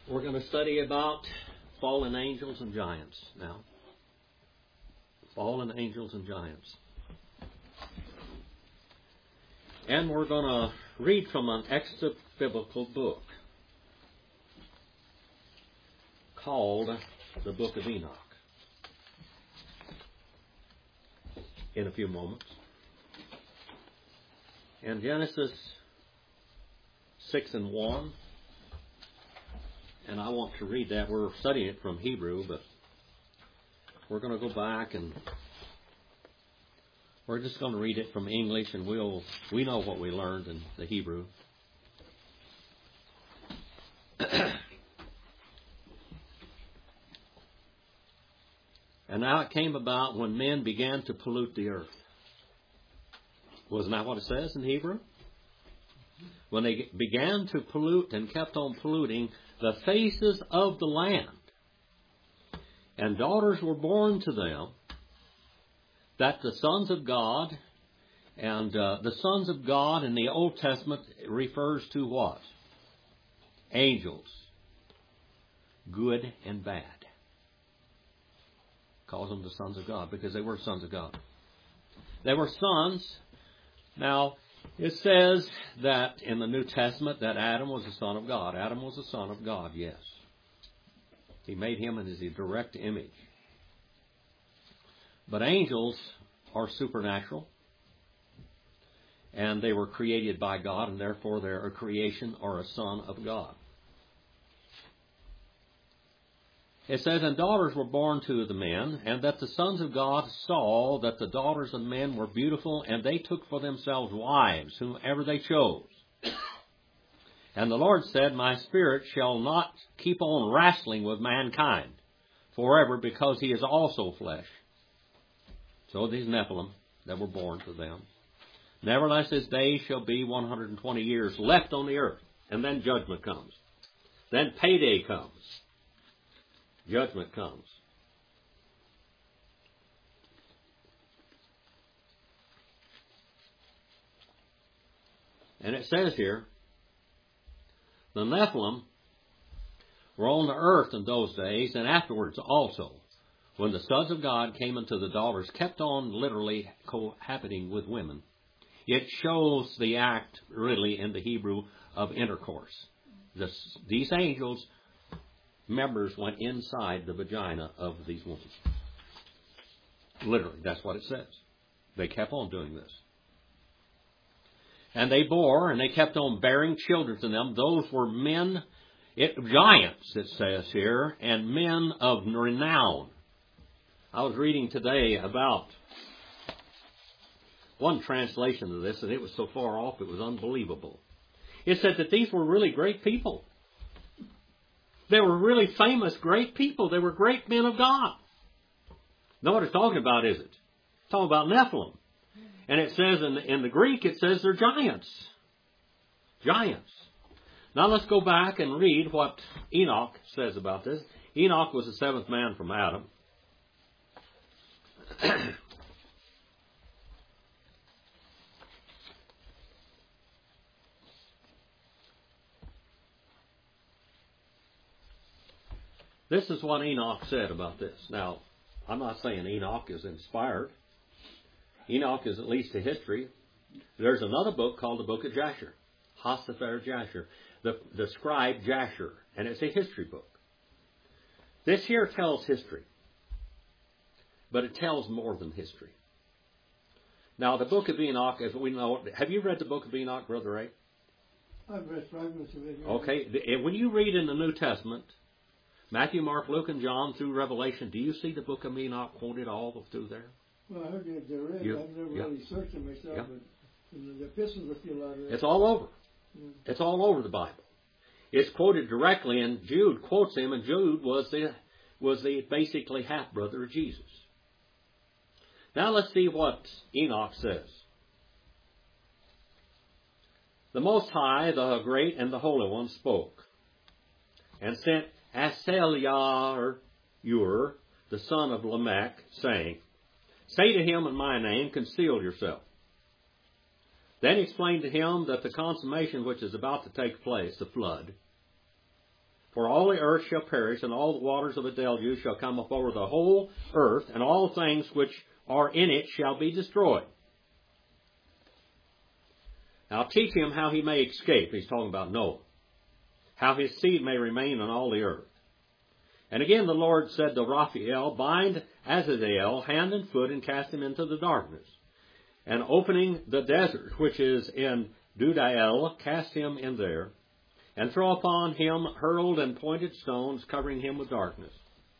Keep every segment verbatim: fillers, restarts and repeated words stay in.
We're going to study about fallen angels and giants now. Fallen angels and giants. And we're going to read from an extra-biblical book called the Book of Enoch in a few moments. And Genesis six and one. And I want to read that. We're studying it from Hebrew, but we're going to go back and we're just going to read it from English, and we'll we know what we learned in the Hebrew. And now it came about when men began to pollute the earth. Wasn't that what it says in Hebrew? When they began to pollute and kept on polluting the faces of the land, and daughters were born to them, that the sons of God, and uh, the sons of God in the Old Testament refers to what? Angels. Good and bad. Calls them the sons of God because they were sons of God. They were sons. Now, it says that in the New Testament that Adam was the son of God. Adam was the son of God, yes. He made him in his direct image. But angels are supernatural, and they were created by God, and therefore they're a creation or a son of God. It says, and daughters were born to the men, and that the sons of God saw that the daughters of men were beautiful, and they took for themselves wives, whomever they chose. And the Lord said, my spirit shall not keep on wrestling with mankind forever, because he is also flesh. So these Nephilim that were born to them. Nevertheless, his days shall be one hundred twenty years left on the earth, and then judgment comes. Then payday comes. Judgment comes. And it says here, the Nephilim were on the earth in those days, and afterwards also, when the sons of God came into the daughters, kept on literally cohabiting with women. It shows the act, really, in the Hebrew, of intercourse. This, these angels, members went inside the vagina of these women. Literally, that's what it says. They kept on doing this. And they bore, and they kept on bearing children to them. Those were men, it, giants, it says here, and men of renown. I was reading today about one translation of this, and it was so far off it was unbelievable. It said that these were really great people. They were really famous, great people. They were great men of God. Know what it's talking about, is it? It's talking about Nephilim. And it says in the, in the Greek, it says they're giants. Giants. Now let's go back and read what Enoch says about this. Enoch was the seventh man from Adam. This is what Enoch said about this. Now, I'm not saying Enoch is inspired. Enoch is at least a history. There's another book called the Book of Jasher. Hosefer Jasher. The, the scribe Jasher. And it's a history book. This here tells history. But it tells more than history. Now, the Book of Enoch, as we know, have you read the Book of Enoch, Brother Ray? I've read fragments of it. Okay. When you read in the New Testament, Matthew, Mark, Luke, and John through Revelation, do you see the Book of Enoch quoted all through there? Well, I heard that there is. You, I've never yeah. really searched it myself, yeah. but in the epistles I feel out of it. It's all over. Yeah. It's all over the Bible. It's quoted directly, and Jude quotes him, and Jude was the was the basically half brother of Jesus. Now let's see what Enoch says. The Most High, the Great, and the Holy One spoke, and sent Aseliar, the son of Lamech, saying, say to him in my name, conceal yourself. Then he explained to him that the consummation which is about to take place, the flood, For all the earth shall perish, and all the waters of the deluge shall come up over the whole earth, and all things which are in it shall be destroyed. Now teach him how he may escape. He's talking about Noah. How his seed may remain on all the earth. And again the Lord said to Raphael, bind Azazel hand and foot, and cast him into the darkness. And opening the desert, which is in Dudael, cast him in there, and throw upon him hurled and pointed stones, covering him with darkness.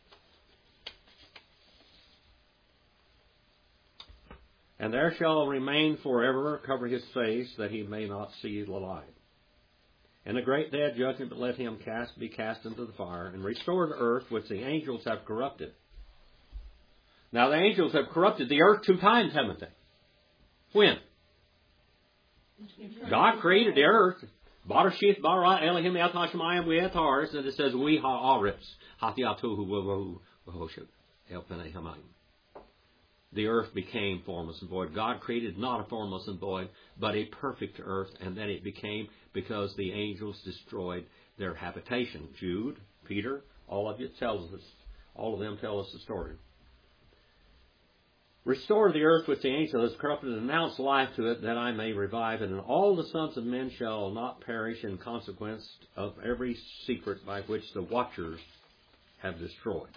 And there shall remain forever, cover his face, that he may not see the light. And the great day of judgment, but let him cast be cast into the fire, and restore the earth which the angels have corrupted. Now the angels have corrupted the earth two times, haven't they? When? God created the earth. Barashith bara Elohim et hashemayim ve'etaris, and it says we ha'aretz hatiatuhu v'v'hu elpenei hamayim. The earth became formless and void. God created not a formless and void, but a perfect earth, and then it became because the angels destroyed their habitation. Jude, Peter, all of it tells us, all of them tell us the story. Restore the earth which the angel has corrupted, and announce life to it, that I may revive it. And all the sons of men shall not perish in consequence of every secret by which the watchers have destroyed.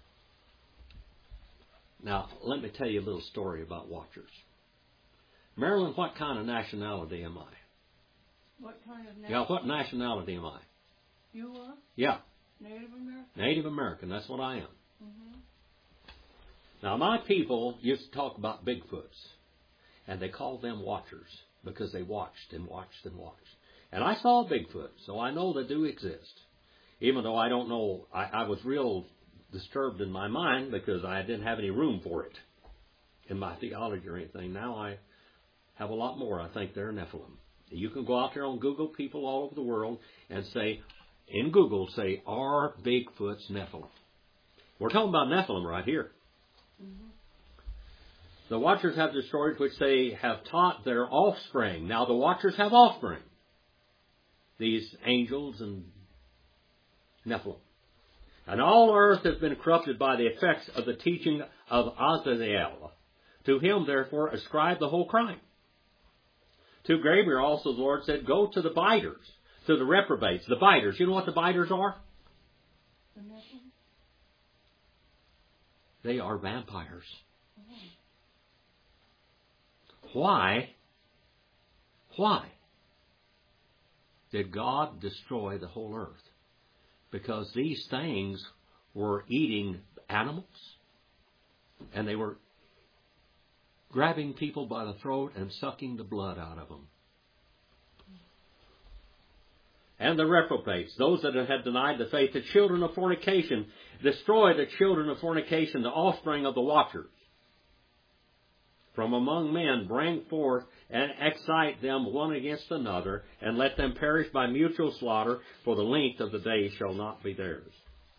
Now, let me tell you a little story about watchers. Marilyn, what kind of nationality am I? What kind of nationality? Yeah, what nationality am I? You are? Yeah. Native American? Native American, that's what I am. Mm-hmm. Now, my people used to talk about Bigfoots, and they called them watchers because they watched and watched and watched. And I saw Bigfoot, so I know they do exist. Even though I don't know, I, I was real disturbed in my mind because I didn't have any room for it in my theology or anything. Now I have a lot more. I think they're Nephilim. You can go out there on Google, people all over the world, and say, in Google, say, are Bigfoots Nephilim? We're talking about Nephilim right here. Mm-hmm. The watchers have destroyed which they have taught their offspring. Now the watchers have offspring. These angels and Nephilim. And all earth has been corrupted by the effects of the teaching of Azazel. To him, therefore, ascribe the whole crime. To Gabriel also the Lord said, go to the biters, to the reprobates. The biters, you know what the biters are? The Nephilim? They are vampires. Why? Why did God destroy the whole earth? Because these things were eating animals, and they were grabbing people by the throat and sucking the blood out of them. And the reprobates, those that had denied the faith, the children of fornication, destroy the children of fornication, the offspring of the watchers. From among men bring forth and excite them one against another, and let them perish by mutual slaughter, for the length of the day shall not be theirs.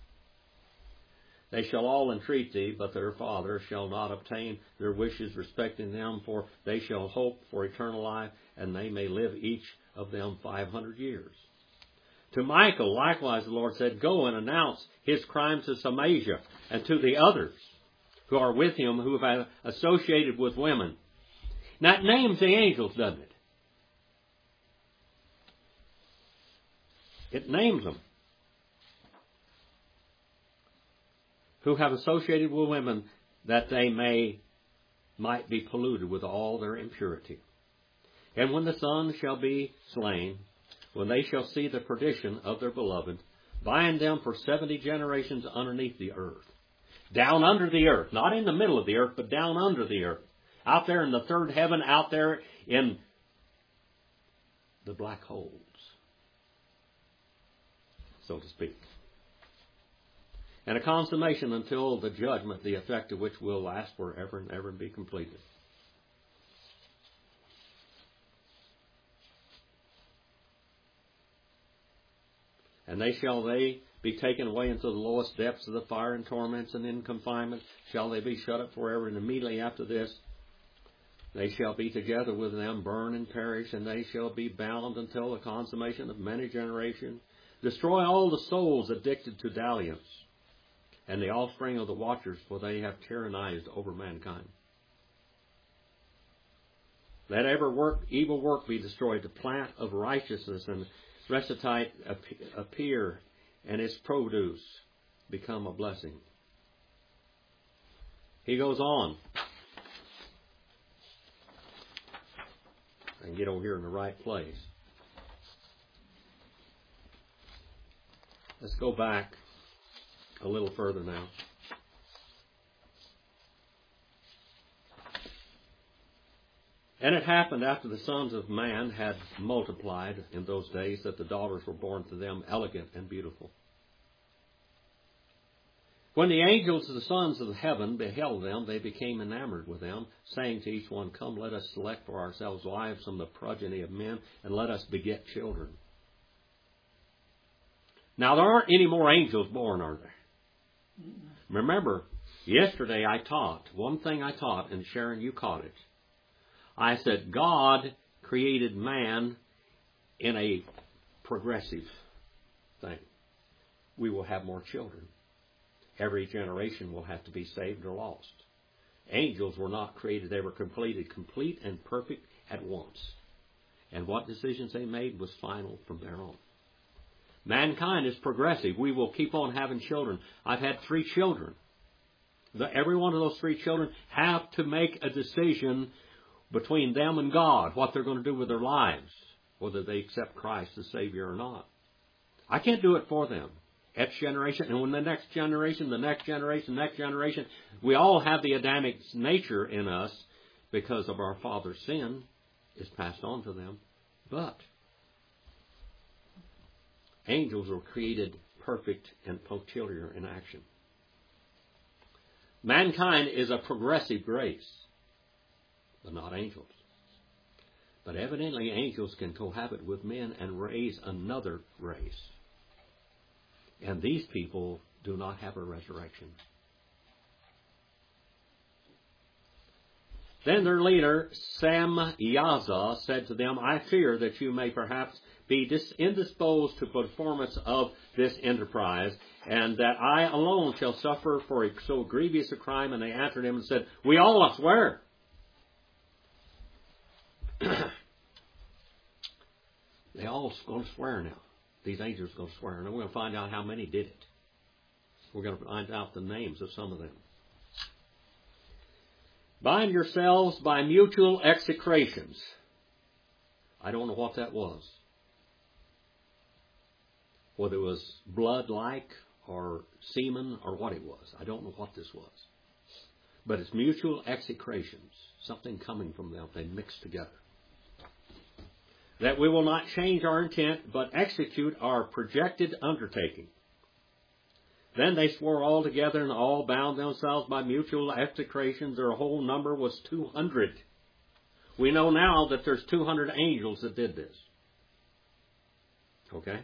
They shall all entreat thee, but their father shall not obtain their wishes respecting them, for they shall hope for eternal life, and they may live each of them five hundred years. To Michael likewise the Lord said, go and announce his crimes to Samasia, and to the others who are with him, who have associated with women. Now it names the angels, doesn't it? It names them. Who have associated with women, that they may might be polluted with all their impurity. And when the son shall be slain, when they shall see the perdition of their beloved, bind them for seventy generations underneath the earth. Down under the earth, not in the middle of the earth, but down under the earth. Out there in the third heaven, out there in the black holes, so to speak. And a consummation until the judgment, the effect of which will last forever and ever and be completed. And they shall they be taken away into the lowest depths of the fire and torments, and in confinement shall they be shut up forever. And immediately after this, they shall be together with them, burn and perish, and they shall be bound until the consummation of many generations. Destroy all the souls addicted to dalliance, and the offspring of the watchers, for they have tyrannized over mankind. Let every work, evil work be destroyed. The plant of righteousness and recitite appear, and its produce become a blessing. He goes on. I can get over here in the right place. Let's go back a little further now. And it happened after the sons of man had multiplied in those days that the daughters were born to them elegant and beautiful. When the angels of the sons of heaven beheld them, they became enamored with them, saying to each one, Come, let us select for ourselves wives from the progeny of men, and let us beget children. Now, there aren't any more angels born, are there? Remember, yesterday I taught, one thing I taught, and Sharon, you caught it. I said, God created man in a progressive thing. We will have more children. Every generation will have to be saved or lost. Angels were not created. They were completed, complete and perfect at once. And what decisions they made was final from there on. Mankind is progressive. We will keep on having children. I've had three children. The, every one of those three children have to make a decision between them and God, what they're going to do with their lives, whether they accept Christ as Savior or not. I can't do it for them. Each generation, and when the next generation, the next generation, the next generation, we all have the Adamic nature in us because of our father's sin is passed on to them. But angels were created perfect and punctiliar in action. Mankind is a progressive grace, but not angels. But evidently angels can cohabit with men and raise another race. And these people do not have a resurrection. Then their leader, Samyaza, said to them, I fear that you may perhaps be dis- indisposed to performance of this enterprise, and that I alone shall suffer for a, so grievous a crime. And they answered him and said, We all swear. They all going to swear now. These angels are going to swear, and we're going to find out how many did it. We're going to find out the names of some of them. Bind yourselves by mutual execrations. I don't know what that was. Whether it was blood-like or semen or what it was. I don't know what this was. But it's mutual execrations. Something coming from them. They mix together. That we will not change our intent, but execute our projected undertaking. Then they swore all together, and all bound themselves by mutual execrations. Their whole number was two hundred. We know now that there's two hundred angels that did this. Okay?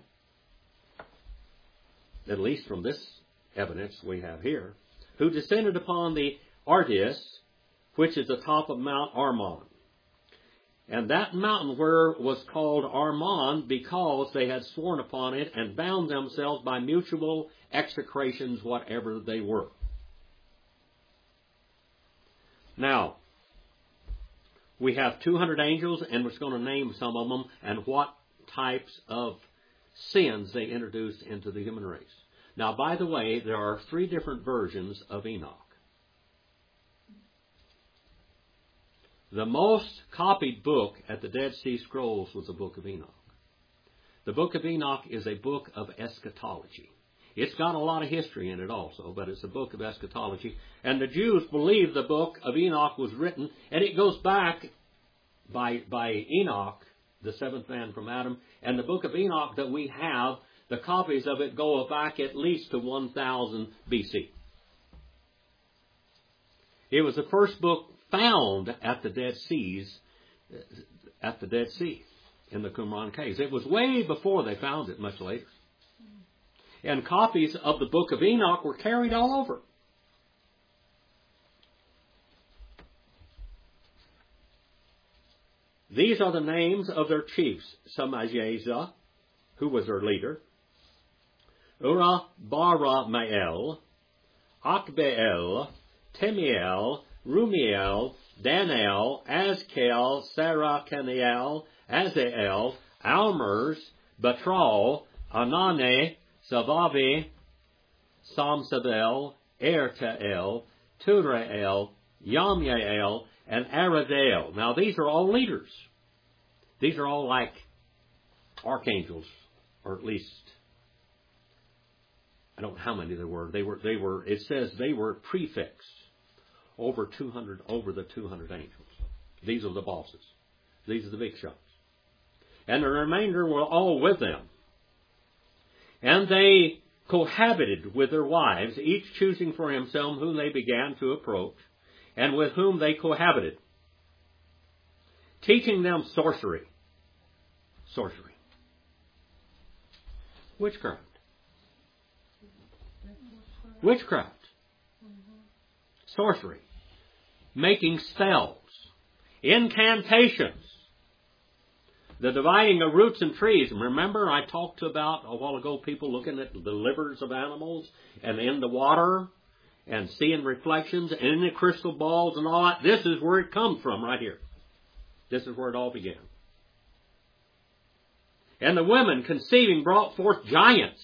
At least from this evidence we have here. Who descended upon the Artis, which is the top of Mount Armon. And that mountain where was called Armon because they had sworn upon it and bound themselves by mutual execrations, whatever they were. Now, we have two hundred angels, and we're going to name some of them and what types of sins they introduced into the human race. Now, by the way, there are three different versions of Enoch. The most copied book at the Dead Sea Scrolls was the Book of Enoch. The Book of Enoch is a book of eschatology. It's got a lot of history in it also, but it's a book of eschatology. And the Jews believe the Book of Enoch was written, and it goes back by, by Enoch, the seventh man from Adam, and the Book of Enoch that we have, the copies of it go back at least to one thousand B C. It was the first book found at the Dead Seas, at the Dead Sea, in the Qumran caves. It was way before they found it, much later. And copies of the Book of Enoch were carried all over. These are the names of their chiefs. Samyaza, who was their leader, Urabaramael, Akbeel, Temiel, Rumiel, Danel, Azkel, Sarakaniel, Azael, Almers, Batral, Anane, Savavi, Samsabel, Ertael, Turael, Yamyael, and Aradel. Now these are all leaders. These are all like archangels, or at least, I don't know how many there were. They were, they were, it says they were prefects over two hundred, over the two hundred angels. These are the bosses. These are the big shots. And the remainder were all with them. And they cohabited with their wives, each choosing for himself whom they began to approach, and with whom they cohabited, teaching them sorcery. Sorcery. Witchcraft. Witchcraft. Sorcery. Making spells. Incantations. The dividing of roots and trees. And remember I talked about a while ago people looking at the livers of animals and in the water and seeing reflections and in the crystal balls and all that. This is where it comes from right here. This is where it all began. And the women conceiving brought forth giants.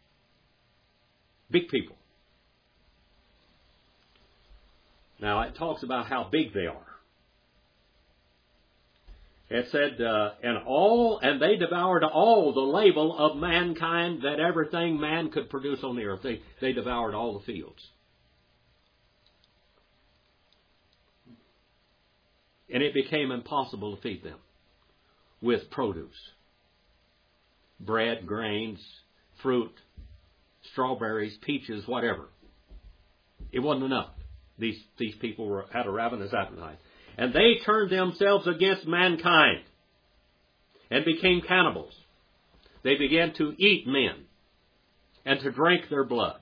Big people. Now it talks about how big they are. It said, uh, and all, and they devoured all the label of mankind, that everything man could produce on the earth. They, they devoured all the fields. And it became impossible to feed them with produce. Bread, grains, fruit, strawberries, peaches, whatever. It wasn't enough. These, these people were, had a ravenous appetite. And they turned themselves against mankind and became cannibals. They began to eat men and to drink their blood.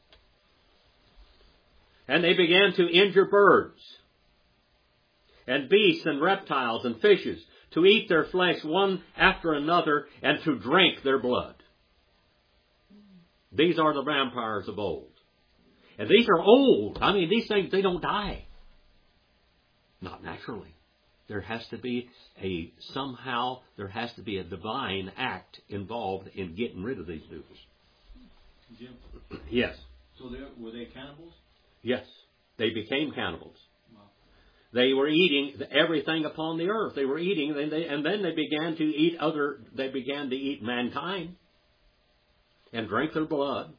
And they began to injure birds and beasts and reptiles and fishes, to eat their flesh one after another and to drink their blood. These are the vampires of old. And these are old. I mean, these things, they don't die. Not naturally. There has to be a, somehow, there has to be a divine act involved in getting rid of these dudes. Jim? Yes. So they, were they cannibals? Yes. They became cannibals. Wow. They were eating everything upon the earth. They were eating, and, they, and then they began to eat other, they began to eat mankind and drink their blood.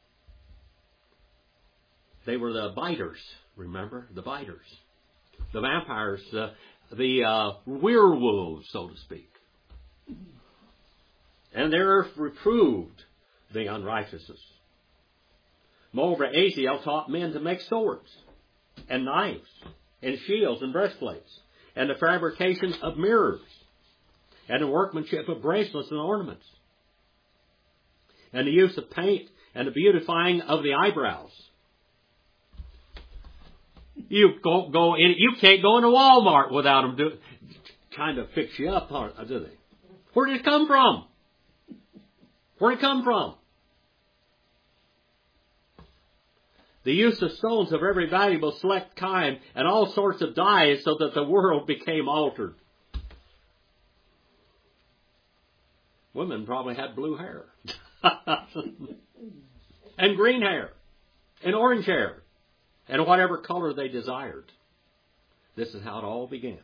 They were the biters, remember? The biters. The vampires, uh, the uh, werewolves, so to speak. And the earth reproved the unrighteousness. Moreover, Azazel taught men to make swords and knives and shields and breastplates and the fabrication of mirrors and the workmanship of bracelets and ornaments and the use of paint and the beautifying of the eyebrows. You go, go in, you can't go into Walmart without them do, trying to fix you up, do they? Where did it come from? Where did it come from? The use of stones of every valuable select kind and all sorts of dyes so that the world became altered. Women probably had blue hair. And green hair. And orange hair. And whatever color they desired. This is how it all began.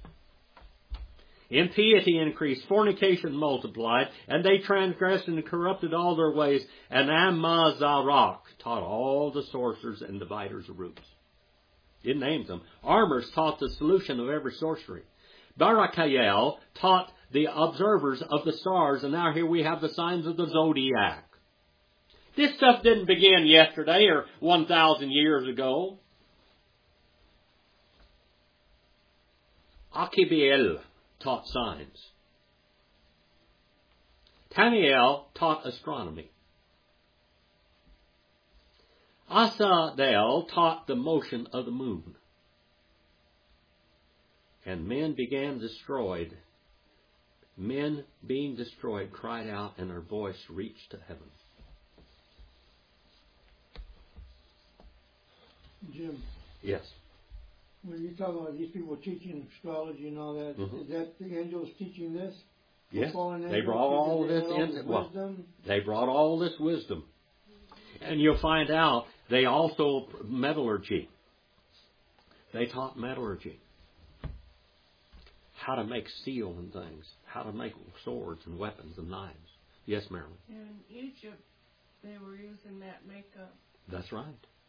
Impiety increased, fornication multiplied, and they transgressed and corrupted all their ways. And Amazarach taught all the sorcerers and dividers of roots. It names them. Armors taught the solution of every sorcery. Barakael taught the observers of the stars, and now here we have the signs of the zodiac. This stuff didn't begin yesterday or one thousand years ago. Akibiel taught signs. Taniel taught astronomy. Asadel taught the motion of the moon. And men began destroyed. Men being destroyed cried out, and their voice reached to heaven. Jim, Yes. when you talk about these people teaching astrology and all that, Mhm. is that the angels teaching this? Yes. Fallen They angels brought all teaching this all into, well, wisdom? they brought all this wisdom. And you'll find out they also, metallurgy. They taught metallurgy. How to make steel and things. How to make swords and weapons and knives. Yes, Marilyn? In Egypt, they were using that makeup. That's right.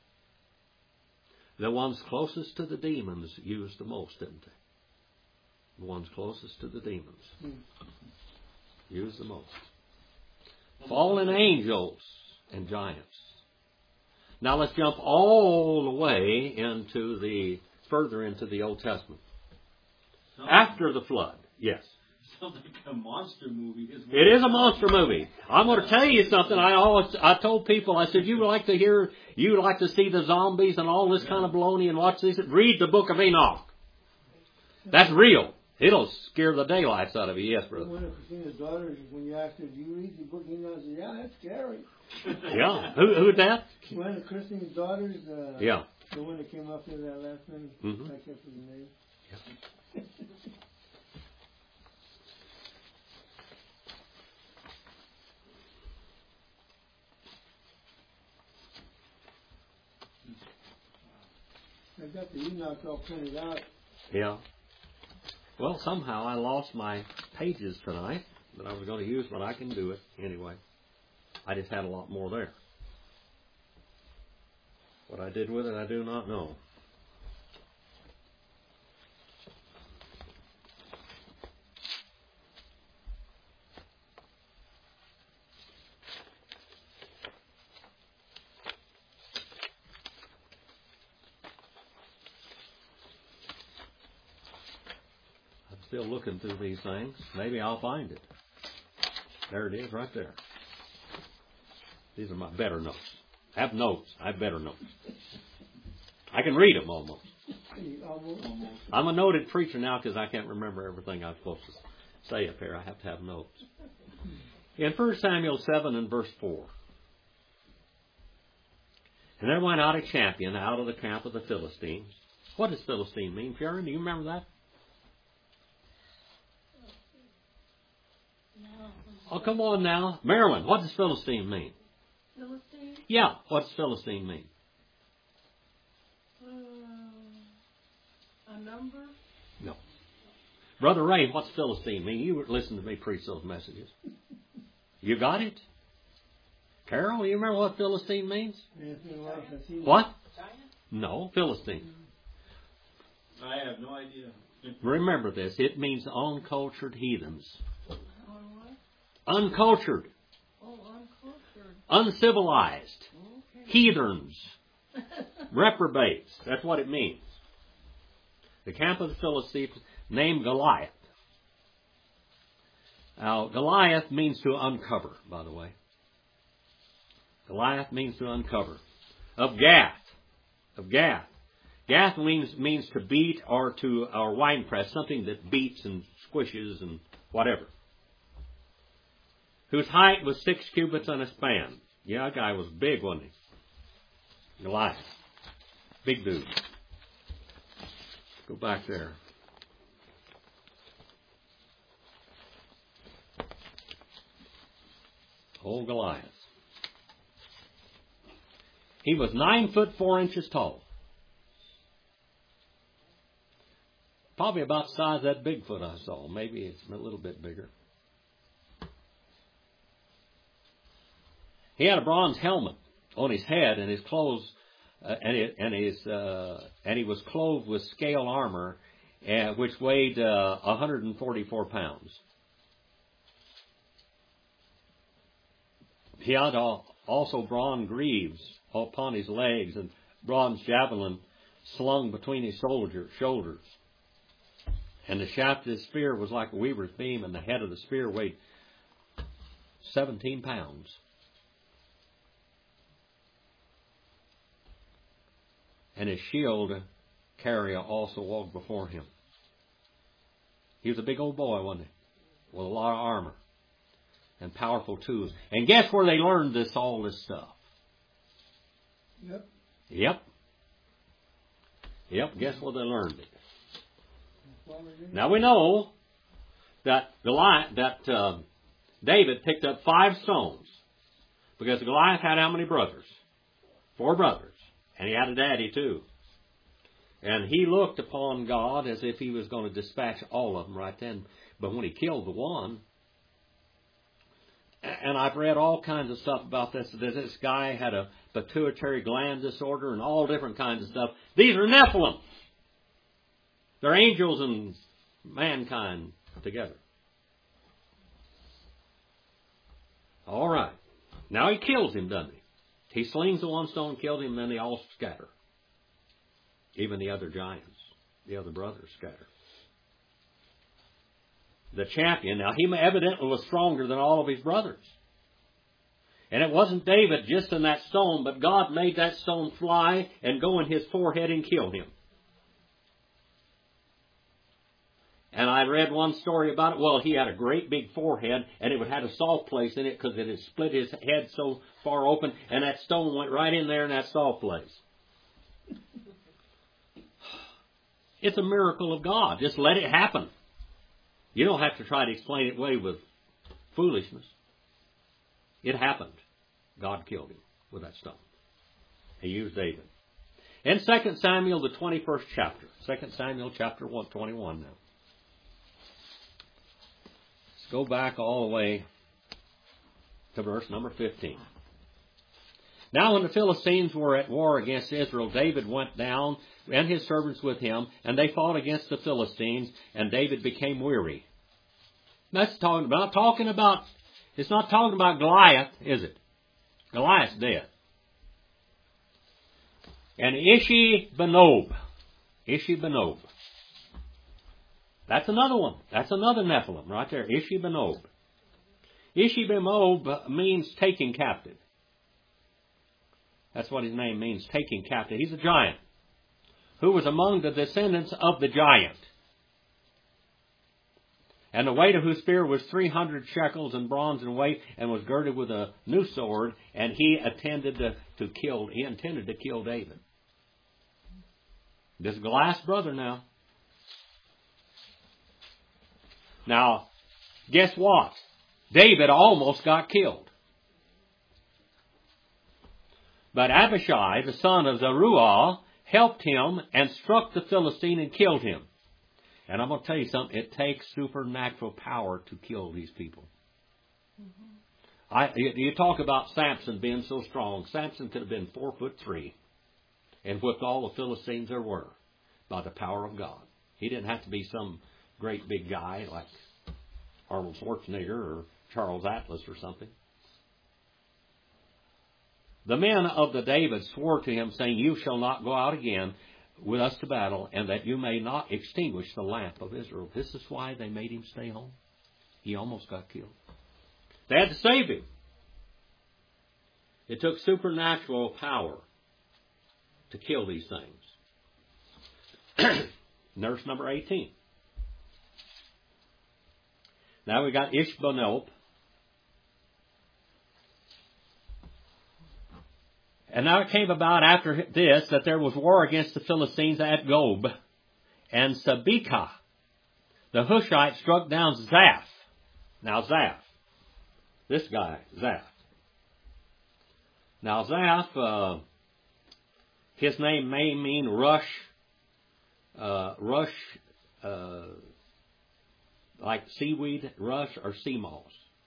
The ones closest to the demons used the most, didn't they? The ones closest to the demons Hmm. used the most. Fallen angels and giants. Now let's jump all the way into the, further into the Old Testament. Sounds, After the flood, yes. sounds like a monster movie. Is what It is a monster movie. I'm going to tell you something. I always, I told people, I said, you would like to hear, you would like to see the zombies and all this kind of baloney and watch this? Read the Book of Enoch. That's real. It'll scare the daylights out of you. Yes, brother. One of Christina's daughters, when you asked her, do you read the book? He knows, yeah, that's scary. Yeah. Who, who's that? One of Christina's daughters, uh, Yeah. the one that came up there that last minute, Mhm. I can't remember the name. I got the Enoch all printed out. Yeah. Well, somehow I lost my pages tonight that I was going to use, but I can do it anyway. I just had a lot more there. What I did with it, I do not know. I'm still looking through these things. Maybe I'll find it. There it is, right there. These are my better notes. I have notes. I have better notes. I can read them almost. Almost, almost. I'm a noted preacher now because I can't remember everything I'm supposed to say up here. I have to have notes. In First Samuel seven and verse four. And there went out a champion out of the camp of the Philistines. What does Philistine mean, Sharon? Do you remember that? No. Oh, come on now. Marilyn, what does Philistine mean? Philistine? Yeah, what does Philistine mean? Uh, a number? No. Brother Ray, what's Philistine mean? You listen to me preach those messages. You got it? Carol, you remember what Philistine means? Anything else I see? What? No, Philistine. I have no idea. Remember this. It means uncultured heathens. Or what? Uncultured. Oh, uncultured. Uncivilized. Okay. Heathens. Reprobates. That's what it means. The camp of the Philistines named Goliath. Now, Goliath means to uncover, by the way. Goliath means to uncover. Of Gath. Of Gath. Gath means means to beat or to or wine press, something that beats and squishes and whatever. Whose height was six cubits and a span. Yeah, that guy was big, wasn't he? Goliath. Big dude. Go back there. Old Goliath. He was nine foot four inches tall. Probably about the size of that Bigfoot I saw. Maybe it's a little bit bigger. He had a bronze helmet on his head, and his clothes, uh, and, it, and his, uh, and he was clothed with scale armor, uh, which weighed uh, one hundred forty-four pounds. He had also bronze greaves upon his legs and bronze javelin slung between his soldier, shoulders. And the shaft of his spear was like a weaver's beam, and the head of the spear weighed seventeen pounds. And his shield carrier also walked before him. He was a big old boy, wasn't he? With a lot of armor and powerful tools. And guess where they learned this, all this stuff? Yep. Yep. Yep, guess where they learned it. Now we know that Goliath, that uh, David picked up five stones because Goliath had how many brothers? Four brothers, and he had a daddy too. And he looked upon God as if he was going to dispatch all of them right then. But when he killed the one, and I've read all kinds of stuff about this, that this guy had a pituitary gland disorder and all different kinds of stuff. These are Nephilim. They're angels and mankind together. All right. Now he kills him, doesn't he? He slings the one stone, kills him, and then they all scatter. Even the other giants, the other brothers scatter. The champion, now he evidently was stronger than all of his brothers. And it wasn't David just in that stone, but God made that stone fly and go in his forehead and kill him. And I read one story about it. Well, he had a great big forehead, and it would have a soft place in it because it had split his head so far open, and that stone went right in there in that soft place. It's a miracle of God. Just let it happen. You don't have to try to explain it away with foolishness. It happened. God killed him with that stone. He used David. In Second Samuel, the twenty-first chapter. Second Samuel chapter one, twenty-one now. Let's go back all the way to verse number fifteen. Now when the Philistines were at war against Israel, David went down, and his servants with him, and they fought against the Philistines, and David became weary. That's talking about, talking about, it's not talking about Goliath, is it? Goliath's dead. And Ishi-Benob, Ishi-Benob. That's another one. That's another Nephilim right there, Ishi-Benob. Ishi-Benob means taking captive. That's what his name means, taking captive. He's a giant who was among the descendants of the giant. And the weight of whose spear was three hundred shekels in bronze in weight, and was girded with a new sword, and he intended to, to kill, he intended to kill David. This is Goliath's brother now. Now, guess what? David almost got killed. But Abishai, the son of Zeruiah, helped him and struck the Philistine and killed him. And I'm going to tell you something. It takes supernatural power to kill these people. Mm-hmm. I, you talk about Samson being so strong. Samson could have been four foot three and whipped all the Philistines there were by the power of God. He didn't have to be some great big guy like Arnold Schwarzenegger or Charles Atlas or something. The men of the David swore to him, saying, "You shall not go out again with us to battle, and that you may not extinguish the lamp of Israel." This is why they made him stay home. He almost got killed. They had to save him. It took supernatural power to kill these things. Verse number eighteen. Now we got Ish-Benob. And now it came about after this that there was war against the Philistines at Gob. And Sabekah, the Hushite, struck down Zaph. Now Zaph. This guy, Zaph. Now Zaph, uh, his name may mean rush, uh, rush, uh, like seaweed, rush, or sea moss.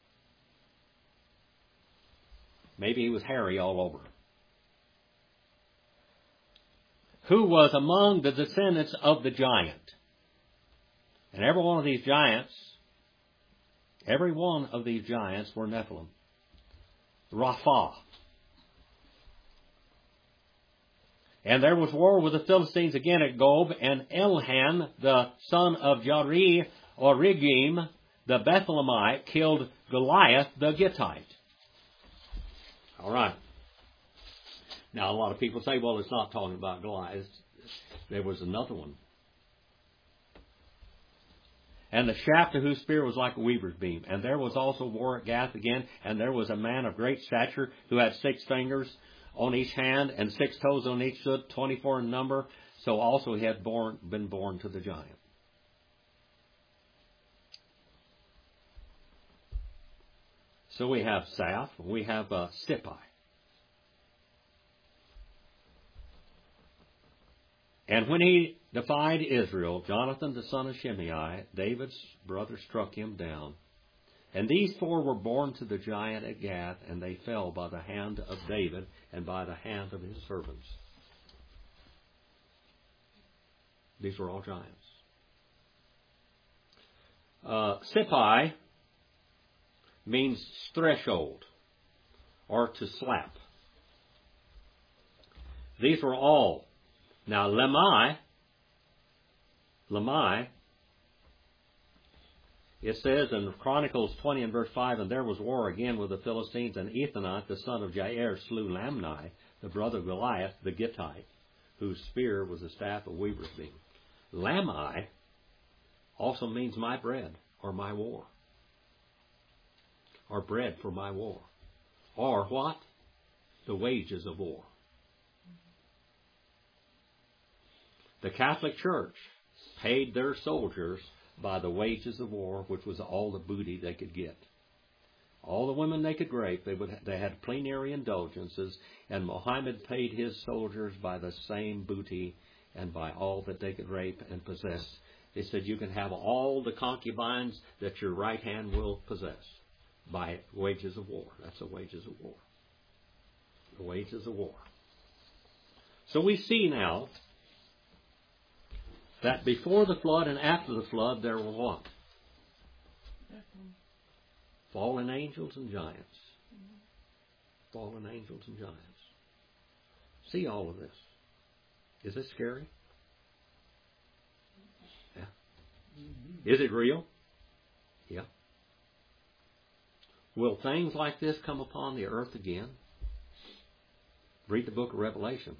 Maybe he was hairy all over. Who was among the descendants of the giant. And every one of these giants, every one of these giants were Nephilim. Rapha. And there was war with the Philistines again at Gob, and Elhan, the son of Jari, or Regim, the Bethlehemite, killed Goliath the Gittite. All right. Now, a lot of people say, well, it's not talking about Goliath. There was another one. And the shaft of whose spear was like a weaver's beam. And there was also war at Gath again, and there was a man of great stature who had six fingers on each hand and six toes on each foot, twenty-four in number. so also he had born, been born to the giant. So we have Saph, we have uh, Sippai. And when he defied Israel, Jonathan the son of Shimei, David's brother, struck him down. And these four were born to the giant at Gath, and they fell by the hand of David and by the hand of his servants. These were all giants. Uh, Sippai means threshold, or to slap. These were all. Now, Lemai, Lemai, it says in Chronicles twenty and verse five, and there was war again with the Philistines, and Ethanath, the son of Jair, slew Lamni, the brother of Goliath, the Gittite, whose spear was a staff of weaver's beam. Lamai also means my bread, or my war, or bread for my war, or what? The wages of war. The Catholic Church paid their soldiers by the wages of war, which was all the booty they could get. All the women they could rape, they would they had plenary indulgences, and Mohammed paid his soldiers by the same booty and by all that they could rape and possess. They said you can have all the concubines that your right hand will possess by wages of war. That's the wages of war. The wages of war. So we see now that before the flood and after the flood there were what? Fallen angels and giants. Fallen angels and giants. See all of this. Is this scary? Yeah. Is it real? Yeah. Will things like this come upon the earth again? Read the book of Revelation.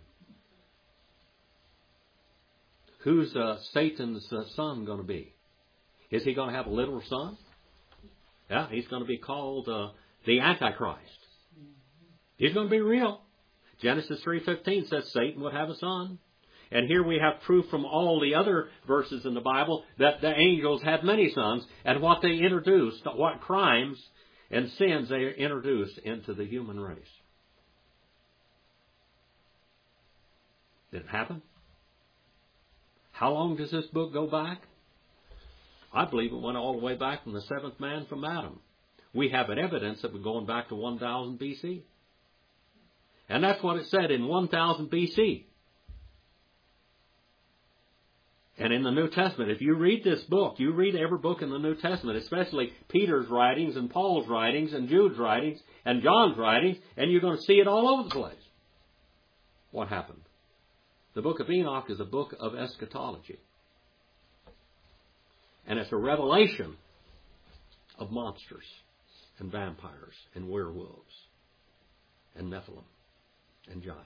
Who's uh, Satan's uh, son going to be? Is he going to have a literal son? Yeah, he's going to be called uh, the Antichrist. He's going to be real. Genesis three fifteen says Satan would have a son. And here we have proof from all the other verses in the Bible that the angels had many sons, and what they introduced, what crimes and sins they introduced into the human race. Did it happen? How long does this book go back? I believe it went all the way back from the seventh man from Adam. We have evidence that we're going back to one thousand B C. And that's what it said in one thousand B C. And in the New Testament, if you read this book, you read every book in the New Testament, especially Peter's writings and Paul's writings and Jude's writings and John's writings, and you're going to see it all over the place. What happened? The book of Enoch is a book of eschatology. And it's a revelation of monsters and vampires and werewolves and Nephilim and giants.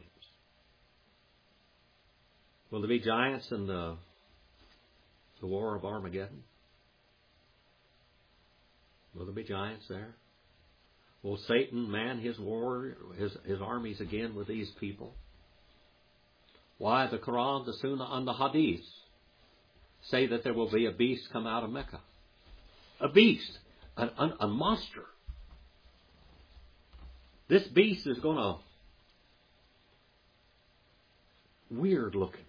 Will there be giants in the, the war of Armageddon? Will there be giants there? Will Satan man his war, his, his armies again with these people? Why, the Quran, the Sunnah, and the Hadith say that there will be a beast come out of Mecca. A beast. A, a, a monster. This beast is going to... weird looking.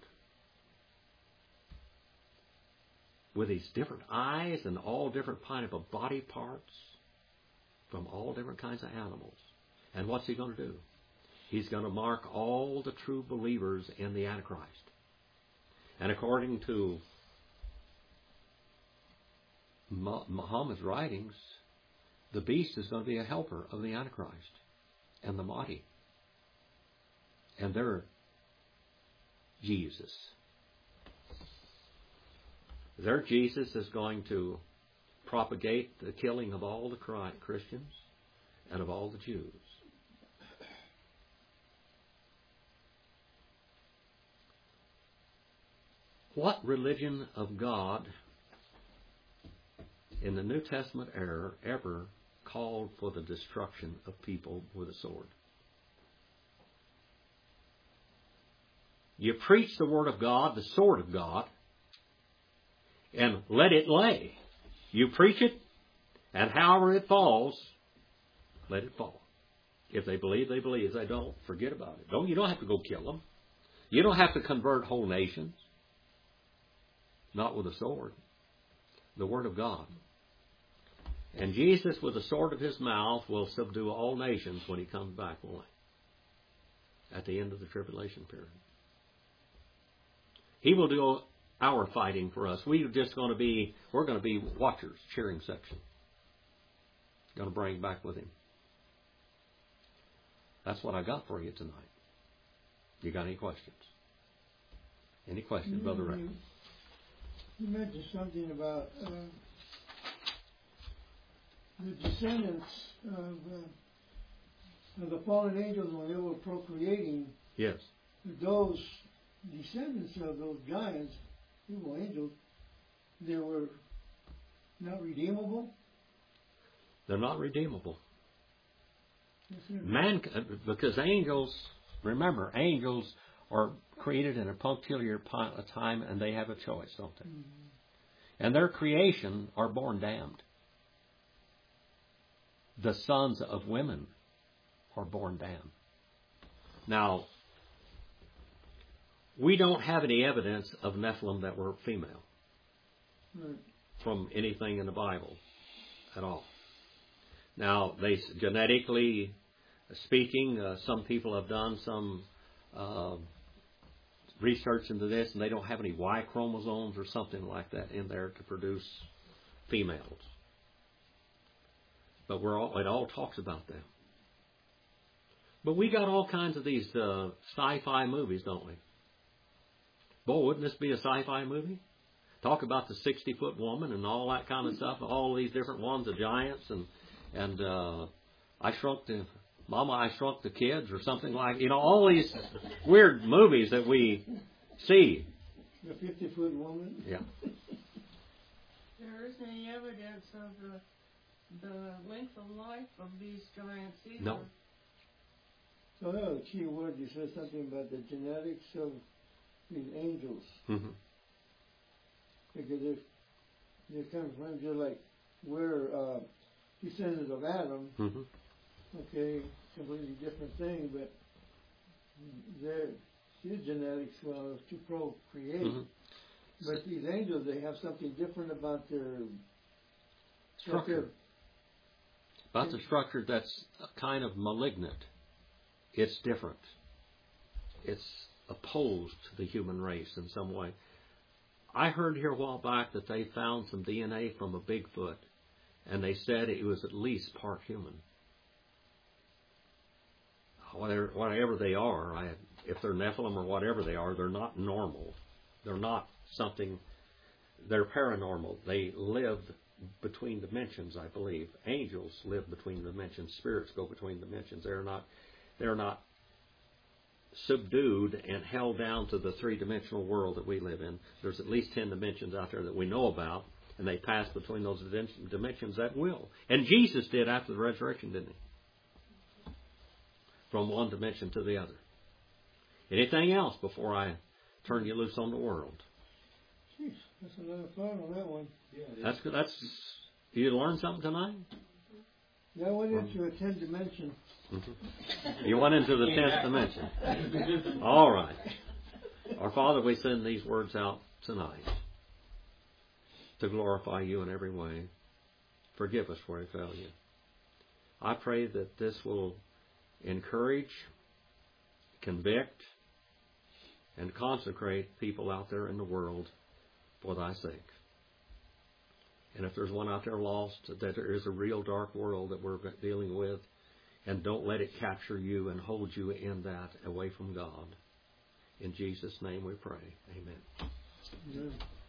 With these different eyes and all different kind of body parts from all different kinds of animals. And what's he going to do? He's going to mark all the true believers in the Antichrist. And according to Muhammad's writings, the beast is going to be a helper of the Antichrist and the Mahdi. And they're Jesus. Their Jesus is going to propagate the killing of all the Christians and of all the Jews. What religion of God in the New Testament era ever called for the destruction of people with a sword? You preach the Word of God, the sword of God, and let it lay. You preach it, and however it falls, let it fall. If they believe, they believe. If they don't, forget about it. Don't, you don't have to go kill them. You don't have to convert whole nations. Not with a sword. The Word of God. And Jesus, with the sword of His mouth, will subdue all nations when He comes back, won't He? At the end of the tribulation period. He will do our fighting for us. We're just going to be, we're going to be watchers, cheering section. Going to bring back with Him. That's what I got for you tonight. You got any questions? Any questions, You, Brother Ray? you, you mentioned something about uh, the descendants of, uh, of the fallen angels when they were procreating. Yes. Those descendants of those giants, evil angels, they were not redeemable. They're not redeemable. Yes, sir. Man, because angels, remember, angels are created in a peculiar time, and they have a choice, don't they? Mm-hmm. And their creation are born damned. The sons of women are born damned. Now, we don't have any evidence of Nephilim that were female Right. from anything in the Bible at all. Now, they genetically speaking, uh, some people have done some uh, research into this, and they don't have any Y chromosomes or something like that in there to produce females. But we're all, it all talks about them. But we got all kinds of these uh, sci-fi movies, don't we? Boy, wouldn't this be a sci-fi movie? Talk about the sixty-foot woman and all that kind of stuff. All these different ones, the giants, and and uh, I shrunk the Mama, I Shrunk the Kids, or something like, you know, all these weird movies that we see. The fifty-foot woman. Yeah. There isn't any evidence of the, the length of life of these giants either. No. So that was a key word. You said something about the genetics of these angels. Mm-hmm. Because they're, they're kind of friends, just like we're uh, descendants of Adam. Mm-hmm. Okay, completely different thing, but their his genetics was to procreate. Mm-hmm. But these angels, they have something different about their Structure. About the structure that's kind of malignant. It's different. It's opposed to the human race in some way. I heard here a while back that they found some D N A from a Bigfoot, and they said it was at least part human. Whatever, whatever they are, I, if they're Nephilim or whatever they are, they're not normal. They're not something, they're paranormal. They live between dimensions, I believe. Angels live between dimensions. Spirits go between dimensions. They're not, they're not subdued and held down to the three-dimensional world that we live in. There's at least ten dimensions out there that we know about, and they pass between those dimensions at will. And Jesus did after the resurrection, didn't he? From one dimension to the other. Anything else before I turn you loose on the world? Jeez, that's another thought on that one. Yeah, it is. That's good. That's, you learned something tonight? Yeah, I went into a ten dimension. Mm-hmm. You went into the tenth dimension. All right. Our Father, we send these words out tonight to glorify you in every way. Forgive us where we fail you. I pray that this will encourage, convict, and consecrate people out there in the world for thy sake. And if there's one out there lost, that there is a real dark world that we're dealing with, and don't let it capture you and hold you in that away from God. In Jesus' name we pray. Amen. Yeah.